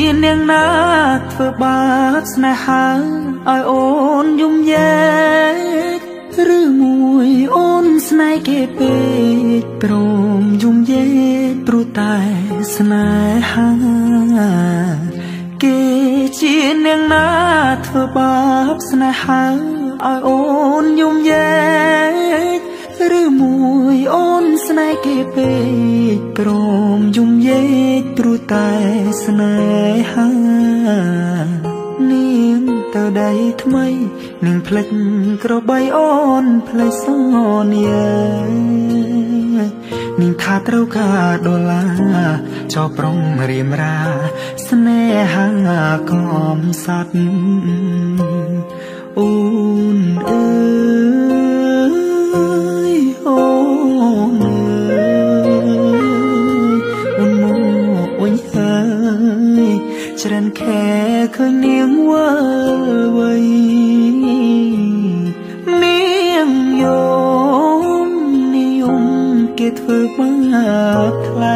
នាងណាធ្វើបាបស្នេហាឲ្យអូនយំយែកឬមួយអូនស្នេហ៍គេពេកព្រមយំយែកព្រោះតែស្នេហាគេជានាងណាធ្វើបាបស្នេហាឲ្យអូនយំយែកឬមួយអូនស្នេហ៍គេពេកព្រមយំយែកព្រោះតែស្នេហានាងទៅដៃថ្មីនាងភ្លេចក្របីអូនភ្លេចសន្យានាងថាត្រូវការដុល្លារចោប្រុងរៀមរាស្នេហាកំសត់អូនអើយអូនអើយអូនមកវិញហើយច្រើនខែឃើញនាងវើវៃនាងនិយមគេធ្វើបាបថ្លៃ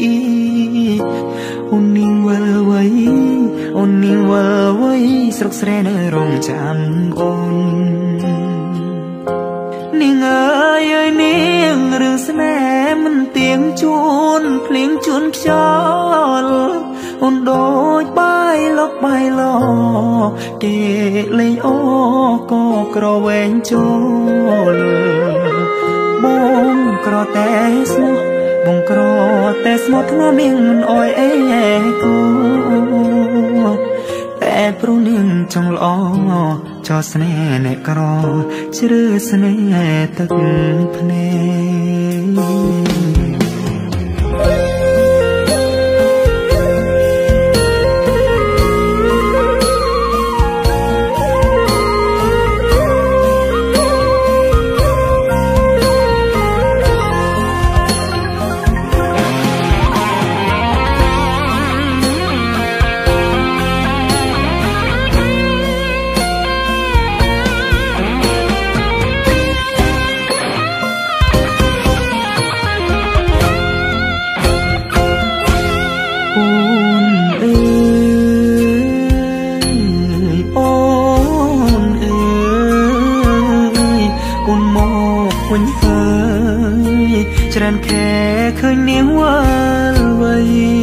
អូននាងវើវៃអូននាងវើវៃស្រុកស្រែនៅរងចាំអូននាងអើយនាងរឿងស្នេហ៍មិនទៀងជួនភ្លៀងជួនខ្យល់អូនដូចបាយលុកបាយឡគេលេងអូក៏ក្រវែងចូលបងក្រតែស្មោះបងក្រតែស្មោះធ្ងន់នាងមិនអោយអេគូតែព្រោះនាងចង់ល្អចោស្នេហ៍អ្នកក្រជ្រើស្នេហ៍ទឹកភ្នែកវិញហើយច្រើនខែឃើញនាងវើវៃ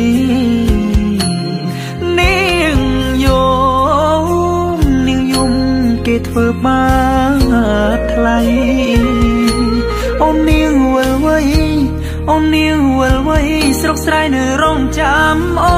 នាងយំគេធ្វើបាបថ្លៃអូននាងវើវៃអូននាងវើវៃស្រុកស្រែនៅរងចាំអូ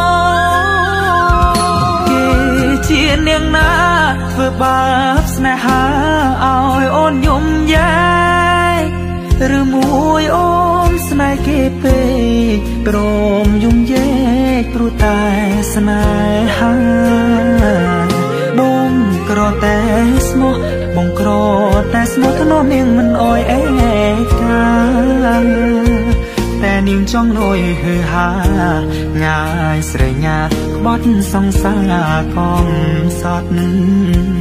គេជានាងណាធ្វើបាបស្នេហាឲ្យអូនយំយែឬមួយអូនស្នេហ៍គេពេកព្រមយំយែកព្រោះតែស្នេហាបងក្រតែស្មោះបងក្រតែស្មោះធ្នមនាងមិនអោយអេកាតែនាងចង់លួយហឺហាងាយស្រែញាក្បត់សង្សារកំសត់